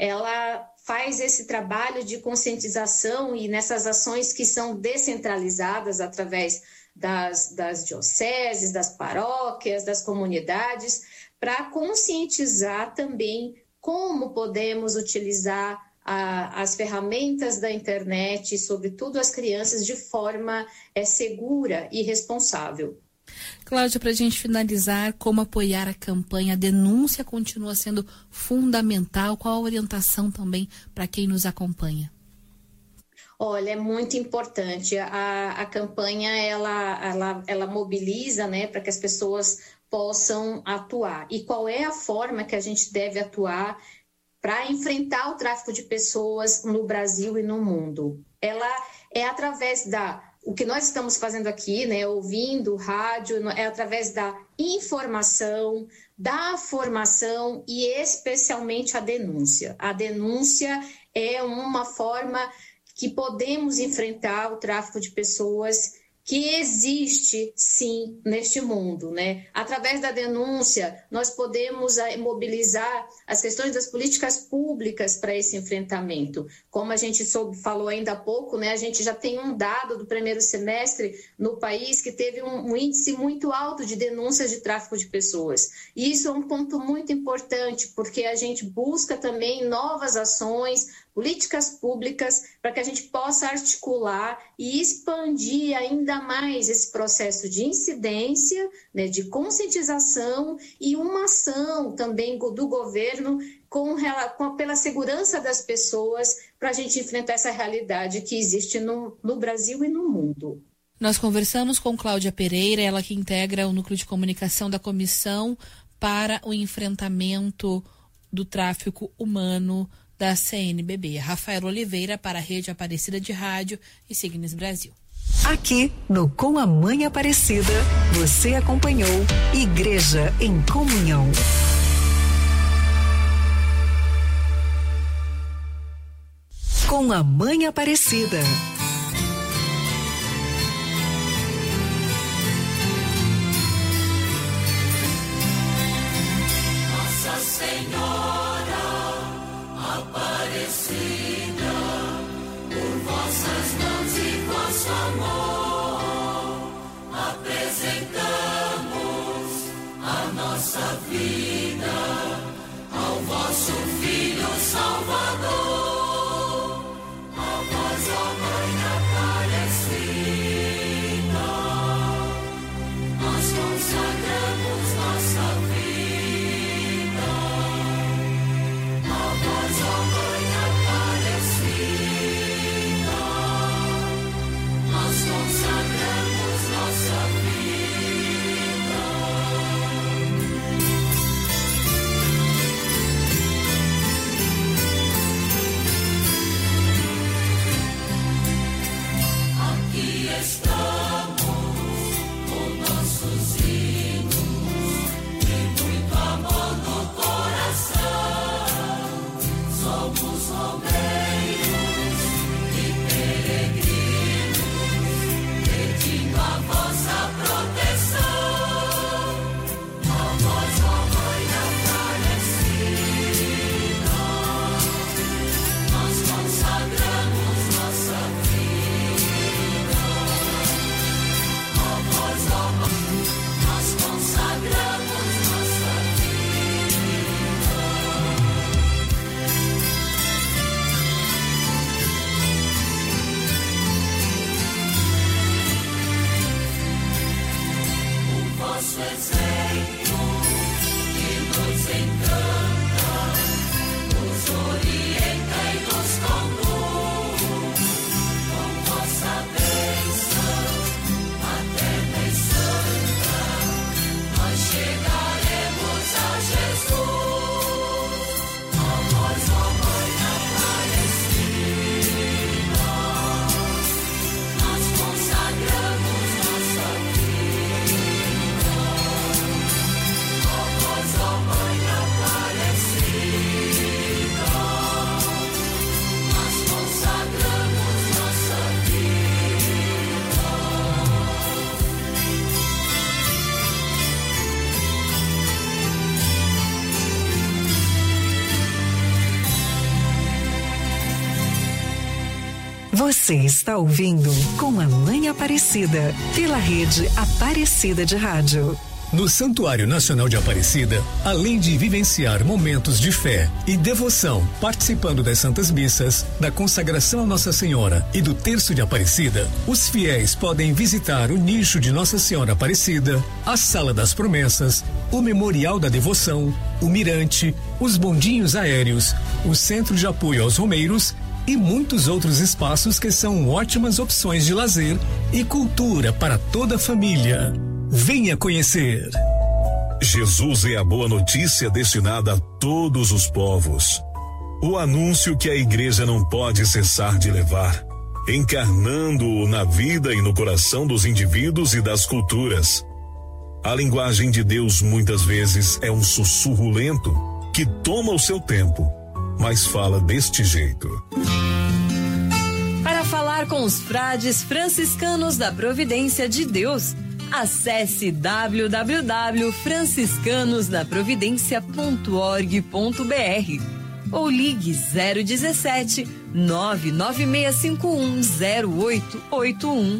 ela faz esse trabalho de conscientização e nessas ações que são descentralizadas através das, das dioceses, das paróquias, das comunidades, para conscientizar também como podemos utilizar A, as ferramentas da internet, sobretudo as crianças, de forma é, segura e responsável. Cláudia, para a gente finalizar, como apoiar a campanha? A denúncia continua sendo fundamental. Qual a orientação também para quem nos acompanha? Olha, é muito importante. A, a campanha, ela, ela, ela mobiliza, né, para que as pessoas possam atuar. E qual é a forma que a gente deve atuar para enfrentar o tráfico de pessoas no Brasil e no mundo? Ela é através da... O que nós estamos fazendo aqui, né, ouvindo rádio, é através da informação, da formação e especialmente a denúncia. A denúncia é uma forma que podemos enfrentar o tráfico de pessoas que existe, sim, neste mundo, né? Através da denúncia, nós podemos mobilizar as questões das políticas públicas para esse enfrentamento. Como a gente soube, falou ainda há pouco, né? A gente já tem um dado do primeiro semestre no país que teve um, um índice muito alto de denúncias de tráfico de pessoas. E isso é um ponto muito importante, porque a gente busca também novas ações, políticas públicas, para que a gente possa articular e expandir ainda mais esse processo de incidência, né, de conscientização e uma ação também do governo com, com, pela segurança das pessoas para a gente enfrentar essa realidade que existe no, no Brasil e no mundo. Nós conversamos com Cláudia Pereira, ela que integra o Núcleo de Comunicação da Comissão para o Enfrentamento do Tráfico Humano da C N B B. Rafael Oliveira para a Rede Aparecida de Rádio e Signes Brasil. Aqui no Com a Mãe Aparecida, você acompanhou Igreja em Comunhão. Com a Mãe Aparecida. Nossa Senhora Aparecida, por vossas mãos e vosso amor, apresentamos a nossa vida ao vosso Filho Salvador, a vós, ó Mãe Aparecida, nós consagramos nossa vida, a vós, ó Mãe Aparecida, nós consagramos nossa vida. Aqui estamos com nossos hinos e muito amor no coração. Somos romeiros e peregrinos, pedindo a vossa proteção. A vós, ó Mãe Aparecida, nós consagramos nossa vida. A vós, ó Mãe, nós consagramos nossa vida. O vosso exemplo que nos encanta, nos orienta e nos conduz, com vossa bênção materna e santa, nós chegaremos a Jesus. A vós, ó Mãe Aparecida, nós consagramos nossa vida. A vós, ó Mãe Aparecida, nós consagramos nossa vida. Você está ouvindo Com a Mãe Aparecida, pela Rede Aparecida de Rádio. No Santuário Nacional de Aparecida, além de vivenciar momentos de fé e devoção, participando das Santas Missas, da consagração a Nossa Senhora e do Terço de Aparecida, os fiéis podem visitar o nicho de Nossa Senhora Aparecida, a Sala das Promessas, o Memorial da Devoção, o Mirante, os bondinhos aéreos, o Centro de Apoio aos Romeiros e muitos outros espaços que são ótimas opções de lazer e cultura para toda a família. Venha conhecer. Jesus é a boa notícia destinada a todos os povos. O anúncio que a igreja não pode cessar de levar, encarnando-o na vida e no coração dos indivíduos e das culturas. A linguagem de Deus muitas vezes é um sussurro lento que toma o seu tempo, mas fala deste jeito. Para falar com os frades franciscanos da Providência de Deus, acesse w w w ponto franciscanos da providência ponto org ponto b r ou ligue zero dezessete, nove nove seis cinco um zero oito oito um.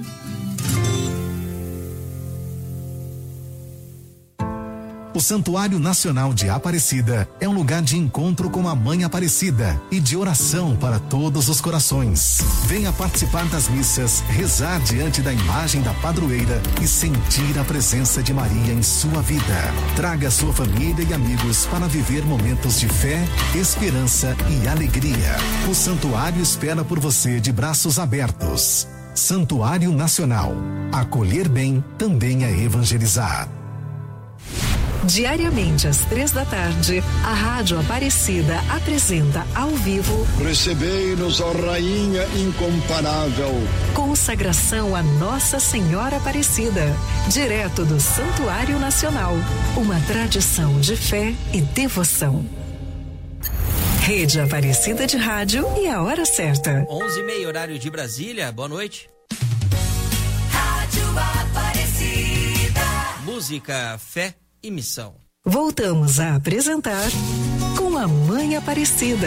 O Santuário Nacional de Aparecida é um lugar de encontro com a Mãe Aparecida e de oração para todos os corações. Venha participar das missas, rezar diante da imagem da padroeira e sentir a presença de Maria em sua vida. Traga sua família e amigos para viver momentos de fé, esperança e alegria. O Santuário espera por você de braços abertos. Santuário Nacional. Acolher bem também é evangelizar. Diariamente às três da tarde, a Rádio Aparecida apresenta ao vivo Recebei-nos, ó Rainha incomparável. Consagração a Nossa Senhora Aparecida, direto do Santuário Nacional, uma tradição de fé e devoção. Rede Aparecida de Rádio e a hora certa. onze e meia, horário de Brasília. Boa noite. Rádio Aparecida. Música, fé e missão. Voltamos a apresentar Com a Mãe Aparecida.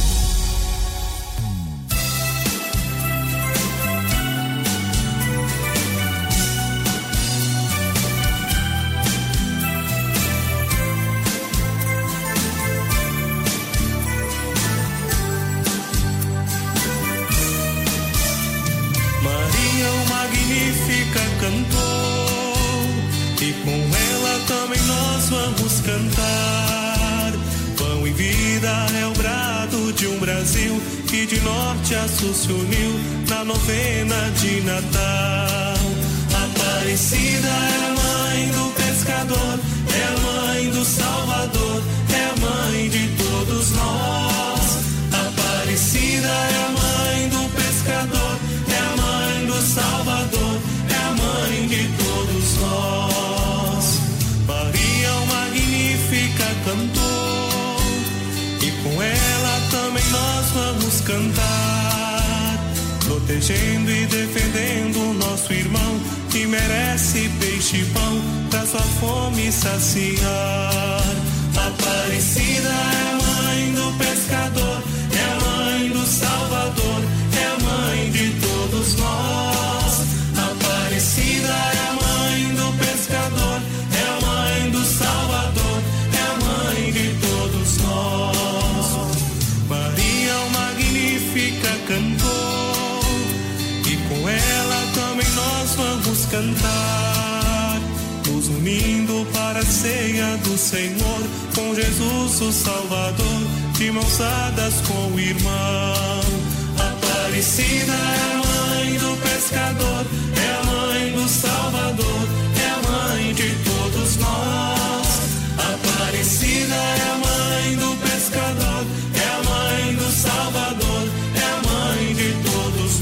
Maria, o magnífica cantou, e com ela também nós vamos cantar. Pão e vida é o brado de um Brasil que de norte a sul se uniu na novena de Natal. Aparecida é a mãe do pescador, é a mãe do Salvador, é a mãe de todos nós. Aparecida é a mãe do pescador, é a mãe do Salvador, é a mãe de todos nós. Maria, o magnífica cantou, e com ela também nós vamos cantar, protegendo e defendendo o nosso irmão que merece peixe e pão pra sua fome saciar. Aparecida é a mãe do pescador, é a mãe do Salvador, é a mãe de todos nós. Aparecida é a mãe do pescador, é a mãe do Salvador, é a mãe de todos nós. Maria, o magnífica cantou, e com ela também nós vamos cantar, nos unindo para a ceia do Senhor, com Jesus o Salvador, de mãos dadas com o irmão. Aparecida é a mãe do pescador, é a mãe do Salvador, é a mãe de todos nós. Aparecida é a mãe do pescador, é a mãe do Salvador, é a mãe de todos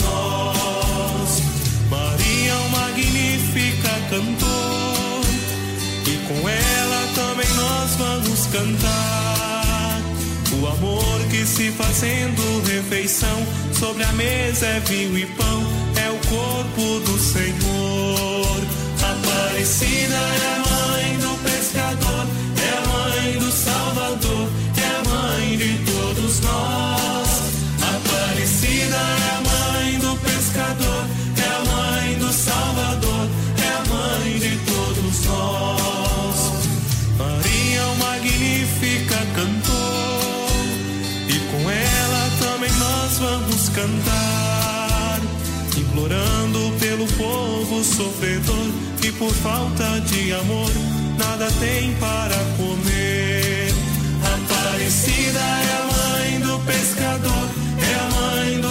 nós. Maria, o magnífica cantou, e com ela também nós vamos cantar. O amor que se fazendo refeição, sobre a mesa é vinho e pão, é o corpo do Senhor. Aparecida é a mãe do pescador, é a mãe do Salvador, é a mãe de todos nós. Aparecida é a mãe do pescador, é a mãe do Salvador, é a mãe de todos nós. Maria, o magnífica cantou, e com ela também nós vamos cantar, implorando pelo povo sofredor que por falta de amor nada tem para comer. Aparecida é a mãe do pescador, é a mãe do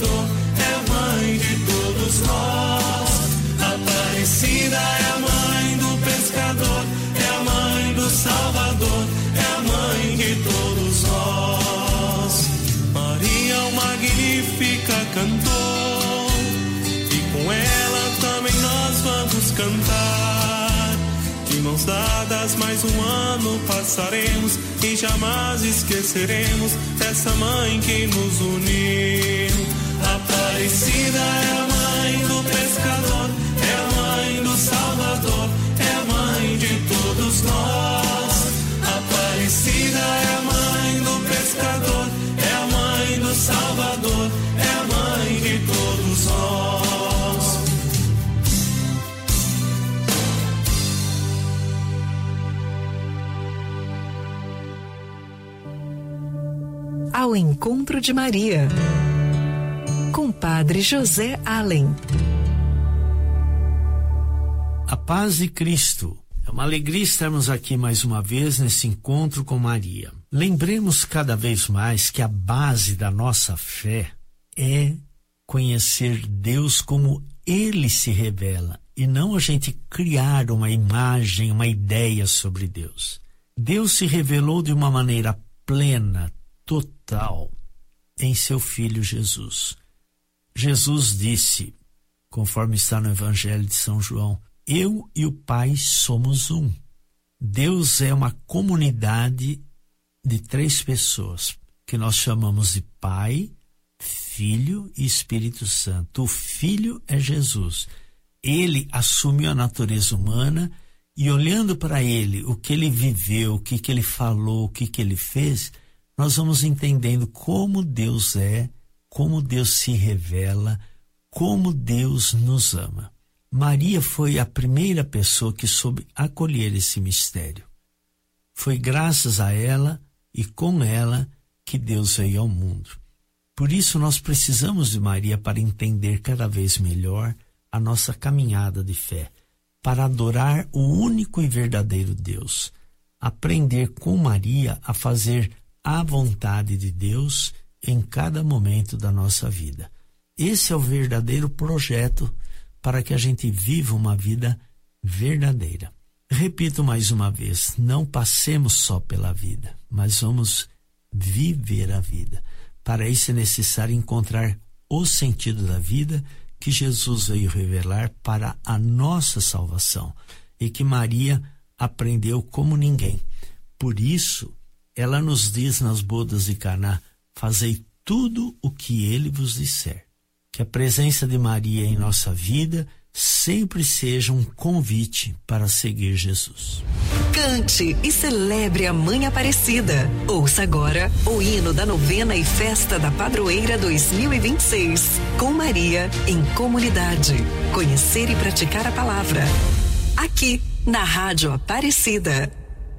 Salvador, é mãe de todos nós. Aparecida é a mãe do pescador, é a mãe do Salvador, é a mãe de todos nós. Maria, o magnífica cantor, e com ela também nós vamos cantar. De mãos dadas mais um ano passaremos e jamais esqueceremos dessa mãe que nos uniu. Aparecida é a mãe do pescador, é a mãe do Salvador, é a mãe de todos nós. Aparecida é a mãe do pescador, é a mãe do Salvador, é a mãe de todos nós. Ao encontro de Maria, com Padre José Allen. A paz de Cristo. É uma alegria estarmos aqui mais uma vez nesse encontro com Maria. Lembremos cada vez mais que a base da nossa fé é conhecer Deus como Ele se revela e não a gente criar uma imagem, uma ideia sobre Deus. Deus se revelou de uma maneira plena, total, em seu Filho Jesus. Jesus disse, conforme está no Evangelho de São João, eu e o Pai somos um. Deus é uma comunidade de três pessoas, que nós chamamos de Pai, Filho e Espírito Santo. O Filho é Jesus. Ele assumiu a natureza humana e, olhando para ele, o que ele viveu, o que, que ele falou, o que, que ele fez, nós vamos entendendo como Deus é, como Deus se revela, como Deus nos ama. Maria foi a primeira pessoa que soube acolher esse mistério. Foi graças a ela e com ela que Deus veio ao mundo. Por isso nós precisamos de Maria para entender cada vez melhor a nossa caminhada de fé, para adorar o único e verdadeiro Deus, aprender com Maria a fazer a vontade de Deus em cada momento da nossa vida. Esse é o verdadeiro projeto para que a gente viva uma vida verdadeira. Repito mais uma vez, não passemos só pela vida, mas vamos viver a vida. Para isso é necessário encontrar o sentido da vida que Jesus veio revelar para a nossa salvação e que Maria aprendeu como ninguém. Por isso, ela nos diz nas bodas de Caná, fazei tudo o que ele vos disser. Que a presença de Maria em nossa vida sempre seja um convite para seguir Jesus. Cante e celebre a Mãe Aparecida. Ouça agora o hino da novena e festa da Padroeira dois mil e vinte e seis. Com Maria em comunidade. Conhecer e praticar a palavra. Aqui, na Rádio Aparecida.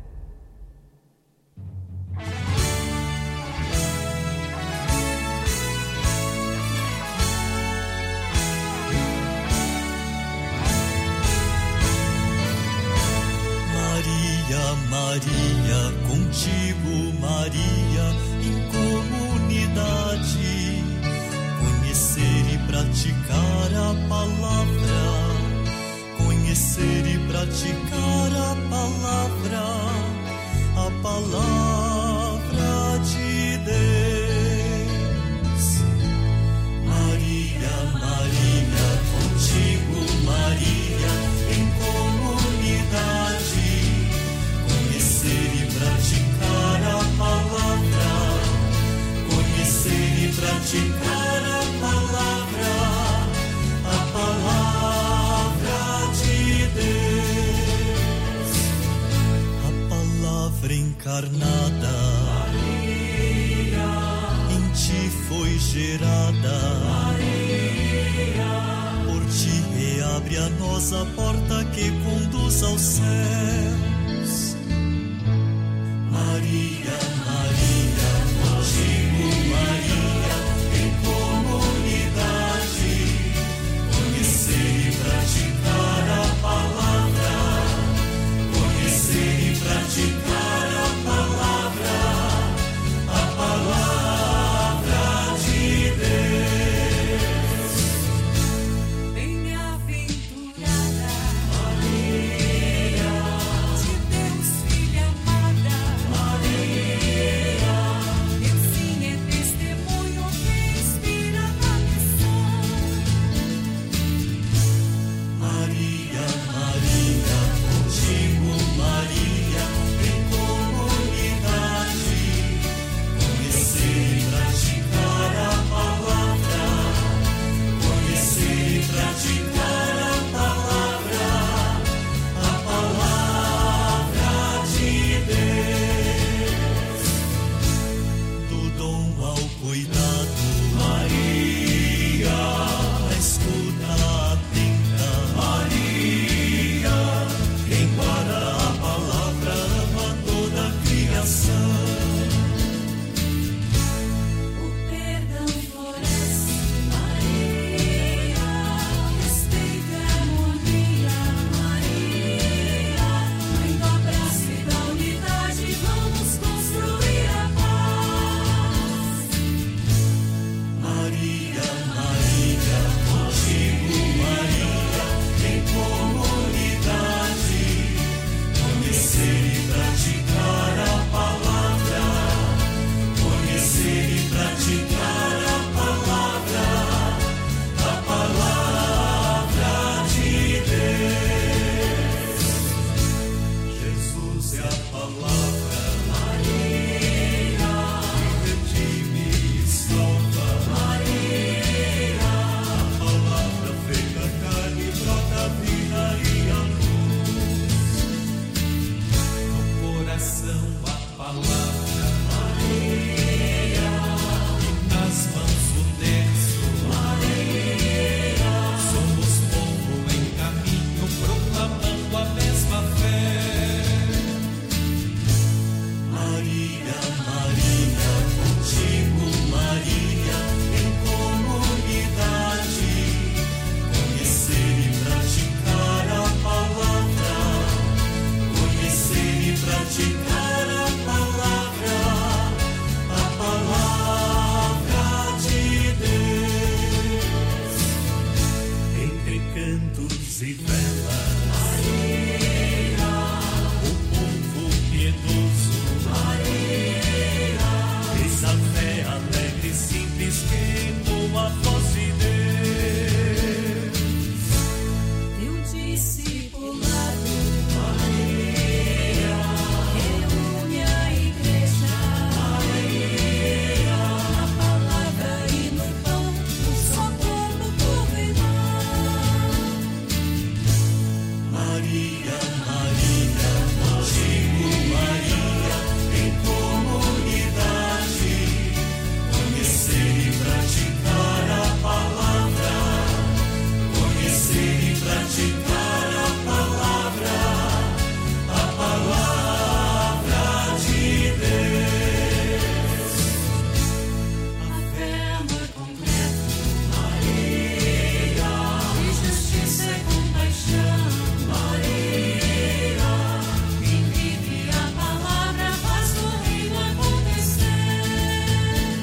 Maria, contigo, Maria, em comunidade, conhecer e praticar a palavra, conhecer e praticar a palavra, a palavra de Deus. Maria, Maria, contigo, Maria, em comunidade, conhecer e praticar a palavra, conhecer e praticar a palavra, a palavra de Deus, a palavra encarnada, Maria, em ti foi gerada, Maria, por ti reabre a nós a porta que conduz aos céus. Maria, Maria, contigo, Maria, em comunidade, conhecer e praticar a palavra, conhecer e praticar a palavra, a palavra de Deus. ventos e velas. Maria, o povo piedoso. Maria, eis a fé alegre e simples que entoa a voz de Deus. Teu discipulado, Maria, reúne a igreja. Maria, na palavra e no pão, no socorro do irmão. Maria, Maria, contigo, Maria, em comunidade, conhecer e praticar a palavra, conhecer e praticar a palavra, a palavra de Deus. A fé, amor concreto, Maria, e justiça e compaixão, Maria, quem vive a palavra faz o reino acontecer.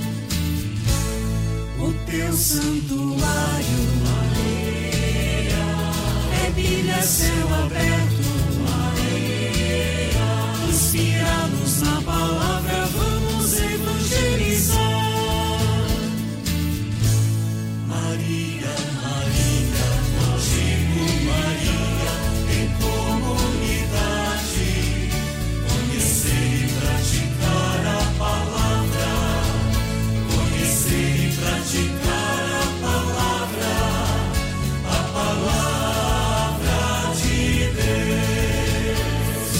O teu santuário, Maria, é Bíblia, céu aberto, Maria, inspira-nos na palavra, vamos evangelizar. Maria, Maria, contigo, Maria, em comunidade, conhecer e praticar a palavra, conhecer e praticar a palavra, a palavra de Deus.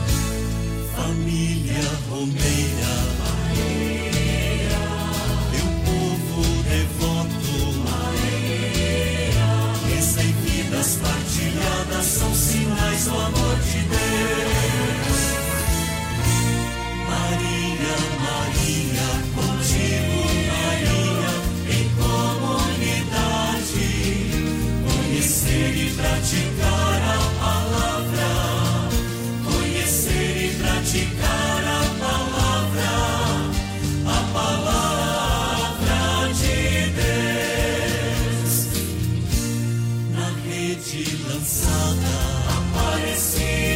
Família romeira, Maria, teu povo devoto, Maria, essa e vidas partilhadas são sinais do amor de Deus. Maria, Maria, contigo, Maria, em comunidade, conhecer e praticar a palavra, conhecer e praticar a palavra, a palavra de Deus. Na rede lançada, aparecida.